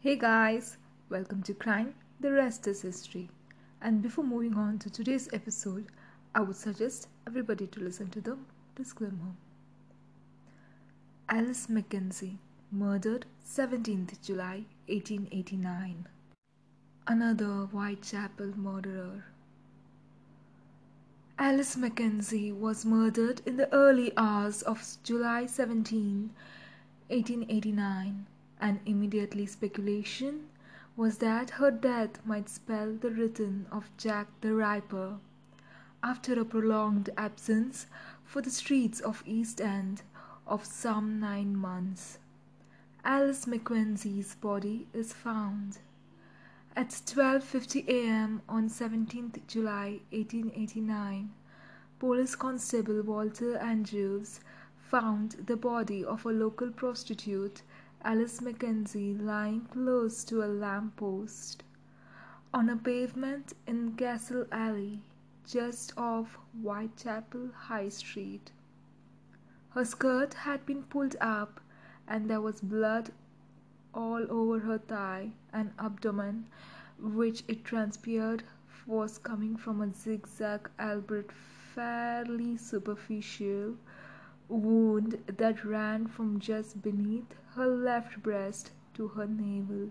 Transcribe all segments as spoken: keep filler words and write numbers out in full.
Hey guys, welcome to Crime, the rest is history. And before moving on to today's episode, I would suggest everybody to listen to the disclaimer. Alice Mackenzie, murdered seventeenth July eighteen eighty-nine. Another Whitechapel murderer. Alice Mackenzie was murdered in the early hours of July seventeenth, eighteen eighty-nine, and immediately speculation was that her death might spell the return of Jack the Ripper. After a prolonged absence for the streets of East End of some nine months, Alice Mackenzie's body is found. At twelve fifty a m on seventeenth July eighteen eighty-nine, Police Constable Walter Andrews found the body of a local prostitute, Alice Mackenzie, lying close to a lamp post on a pavement in Castle Alley, just off Whitechapel High Street. Her skirt had been pulled up, and there was blood all over her thigh and abdomen, which it transpired was coming from a zigzag, albeit fairly superficial, wound that ran from just beneath her left breast to her navel.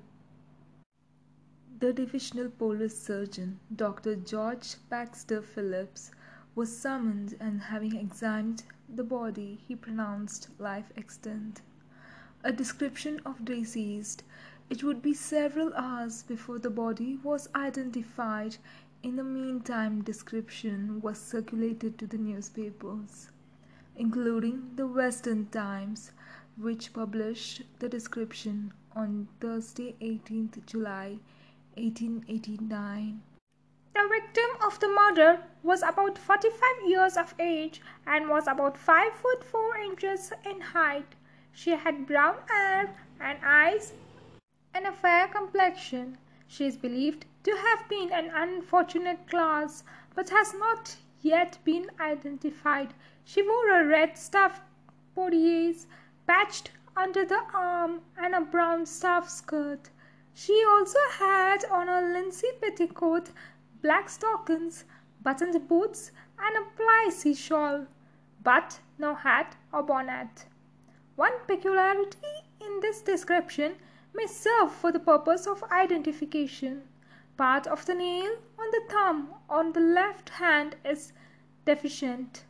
The divisional police surgeon, Doctor George Baxter Phillips, was summoned, and having examined the body, he pronounced life extant. A description of deceased. It would be several hours before the body was identified. In the meantime, description was circulated to the newspapers, including the Western Times, which published the description on Thursday, eighteenth July eighteen eighty-nine. The victim of the murder was about forty-five years of age and was about five foot four inches in height. She had brown hair and eyes and a fair complexion. She is believed to have been an unfortunate class, but has not yet been identified. She wore a red stuff bodice patched under the arm and a brown stuff skirt. She also had on a linsey petticoat, black stockings, buttoned boots, and a plaissy shawl, but no hat or bonnet. One peculiarity in this description may serve for the purpose of identification. Part of the nail on the thumb on the left hand is deficient.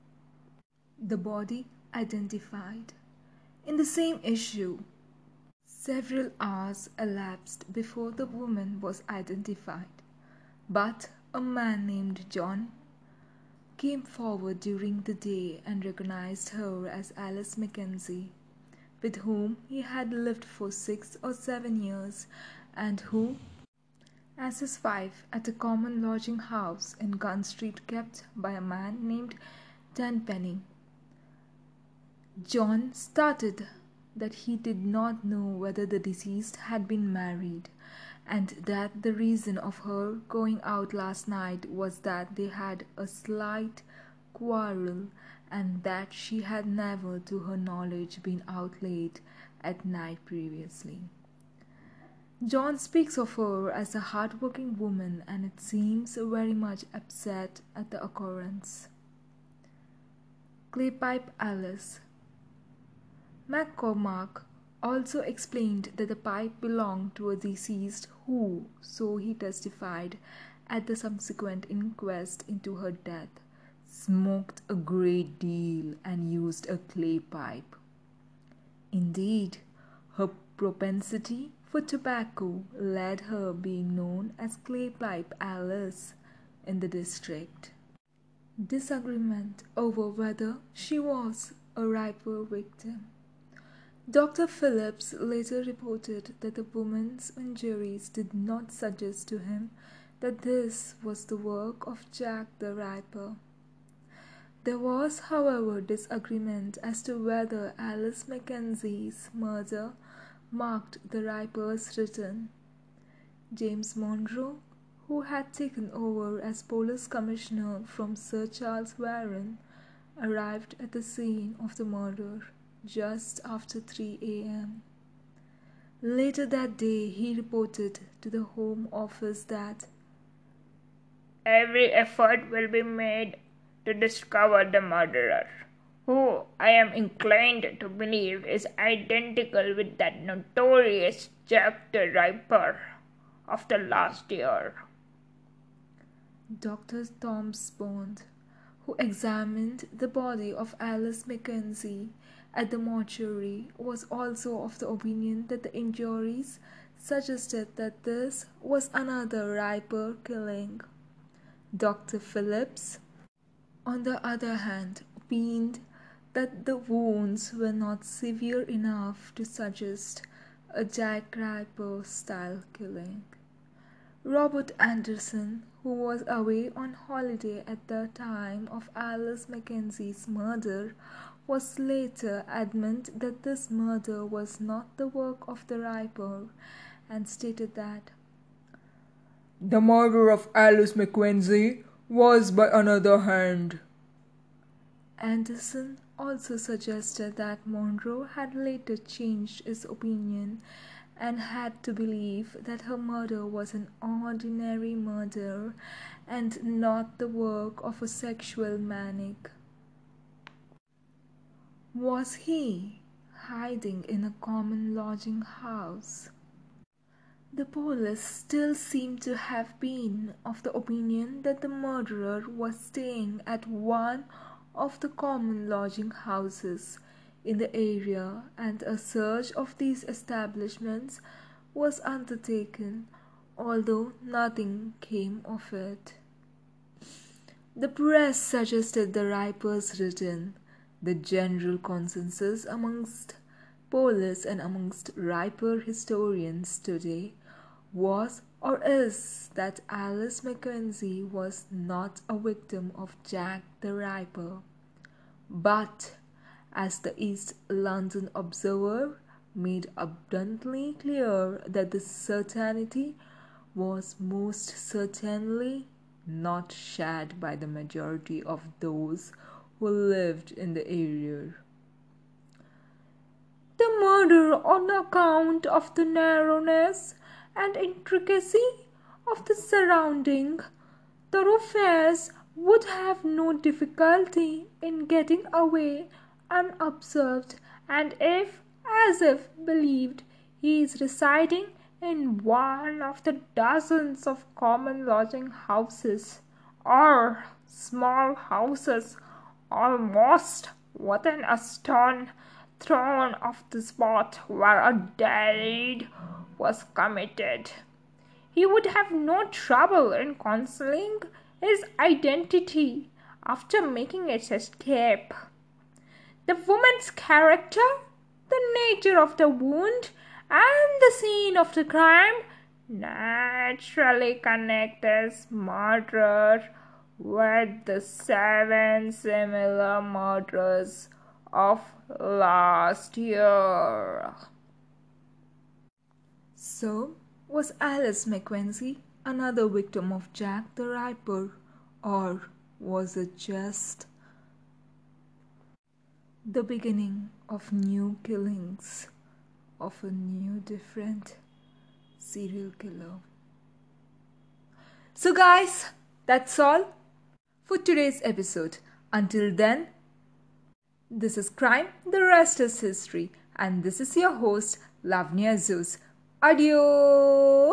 The body identified. In the same issue, several hours elapsed before the woman was identified, but a man named John came forward during the day and recognized her as Alice Mackenzie, with whom he had lived for six or seven years, and who, as his wife, at a common lodging house in Gun Street kept by a man named Tenpenny. John stated that he did not know whether the deceased had been married, and that the reason of her going out last night was that they had a slight quarrel, and that she had never, to her knowledge, been out late at night previously. John speaks of her as a hard-working woman, and it seems very much upset at the occurrence. Claypipe Alice. McCormack also explained that the pipe belonged to a deceased who, so he testified at the subsequent inquest into her death, smoked a great deal and used a clay pipe. Indeed, her propensity for tobacco led her being known as Claypipe Alice in the district. Disagreement over whether she was a Ripper victim. Doctor Phillips later reported that the woman's injuries did not suggest to him that this was the work of Jack the Ripper. There was, however, disagreement as to whether Alice Mackenzie's murder marked the Ripper's return. James Monroe, who had taken over as police commissioner from Sir Charles Warren, arrived at the scene of the murder just after three a m Later that day, he reported to the Home Office that every effort will be made to discover the murderer, who I am inclined to believe is identical with that notorious Jack the Ripper of the last year. Doctor Thomas Bond, who examined the body of Alice Mackenzie at the mortuary, was also of the opinion that the injuries suggested that this was another Ripper killing. Doctor Phillips, on the other hand, opined that the wounds were not severe enough to suggest a Jack Ripper-style killing. Robert Anderson, who was away on holiday at the time of Alice Mackenzie's murder, was later adamant that this murder was not the work of the Ripper, and stated that the murder of Alice Mackenzie was by another hand. Anderson also suggested that Monroe had later changed his opinion and had to believe that her murder was an ordinary murder and not the work of a sexual maniac. Was he hiding in a common lodging house? The police still seem to have been of the opinion that the murderer was staying at one of the common lodging houses in the area, and a search of these establishments was undertaken, although nothing came of it. The press suggested the Rippers written. The general consensus amongst police and amongst Ripper historians today was or is that Alice Mackenzie was not a victim of Jack the Ripper, but, as the East London Observer made abundantly clear, that the certainty was most certainly not shared by the majority of those who lived in the area. The murder, on account of the narrowness and intricacy of the surrounding thoroughfares, would have no difficulty in getting away unobserved, and if, as if believed, he is residing in one of the dozens of common lodging houses or small houses almost within a stone thrown off the spot where a deed was committed, he would have no trouble in concealing his identity after making its escape. The woman's character, the nature of the wound, and the scene of the crime naturally connect this murderer with the seven similar murders of last year. So, was Alice Mackenzie another victim of Jack the Ripper, or was it just the beginning of new killings of a new different serial killer? So guys, that's all for today's episode. Until then, this is Crime, the Rest is History, and this is your host, Lavanya Zeus. Adios!